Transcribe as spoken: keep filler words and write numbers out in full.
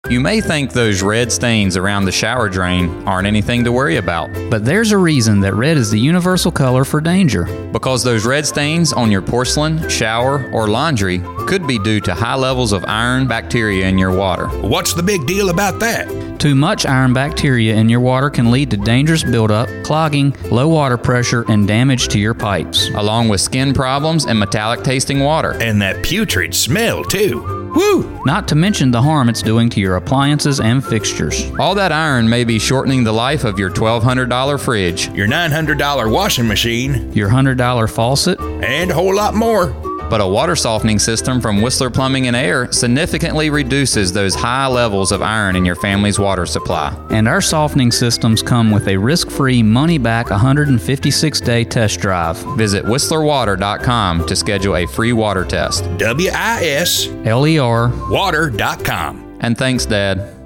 You may think those red stains around the shower drain aren't anything to worry about. But there's a reason that red is the universal color for danger. Because those red stains on your porcelain, shower, or laundry could be due to high levels of iron bacteria in your water. What's the big deal about that? Too much iron bacteria in your water can lead to dangerous buildup, clogging, low water pressure, and damage to your pipes. Along with skin problems and metallic tasting water. And that putrid smell, too. Woo! Not to mention the harm it's doing to your appliances and fixtures. All that iron may be shortening the life of your twelve hundred dollars fridge, your nine hundred dollars washing machine, your one hundred dollars faucet, and a whole lot more. But a water softening system from Whistler Plumbing and Air significantly reduces those high levels of iron in your family's water supply. And our softening systems come with a risk-free, money-back one hundred fifty-six day test drive. Visit whistler water dot com to schedule a free water test. W I S L E R water dot com. And thanks, Dad.